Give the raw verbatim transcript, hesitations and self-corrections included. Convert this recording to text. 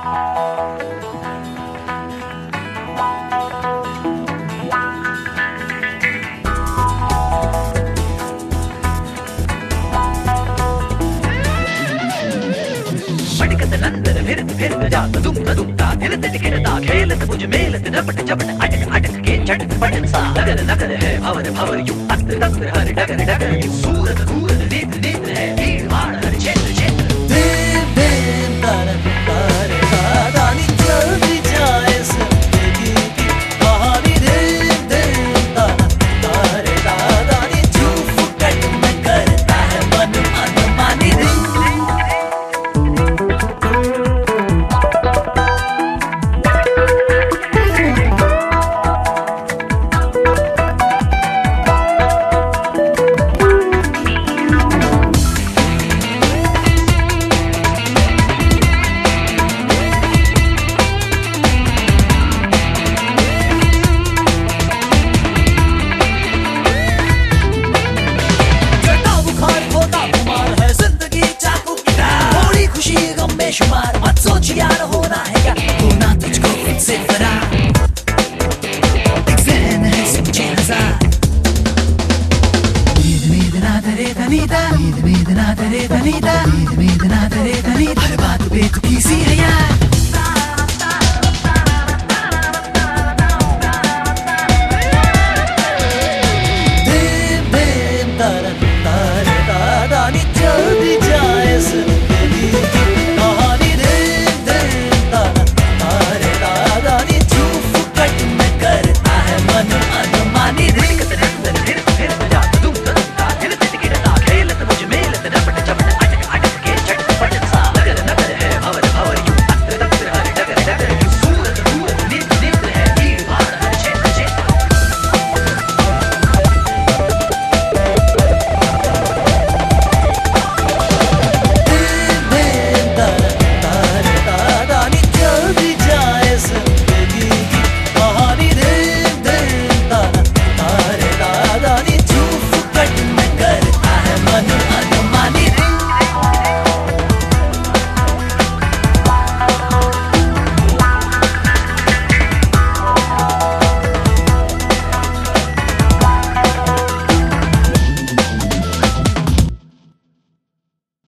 नंदन फिर फिर जा तुम तुम ता दिल दिल गिरता खेलत मुझ मेलत झपट झपट अटक अटक के झटक पटक सा लगन लगन है भवर भवर यू अत्र तत्र हर डगर डगर यू सूरत सूरत नेत्र नेत्र है भीड़ भाड़ हर क्षेत्र क्षेत्र दिन दिन तारा तारे दादानी चलती जाए जिंदगी की कहानी दिन दिन तारा तारे दादानी तू फुकट में करता है मन मनमानी दिन शुमार